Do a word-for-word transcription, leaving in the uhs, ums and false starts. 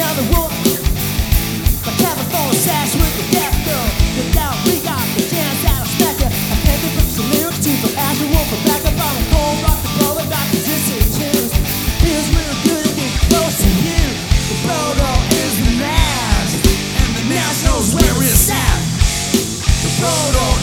another war. My California sash with the death girl. The doubt we got the chance that I'll smack ya. I can't get from some lyrics to the ash and wolf. Back up on a cold rock the roller got the dissing tunes. Feels real good to get close to you. The photo is the Nash, and the Nash knows where it's at. The photo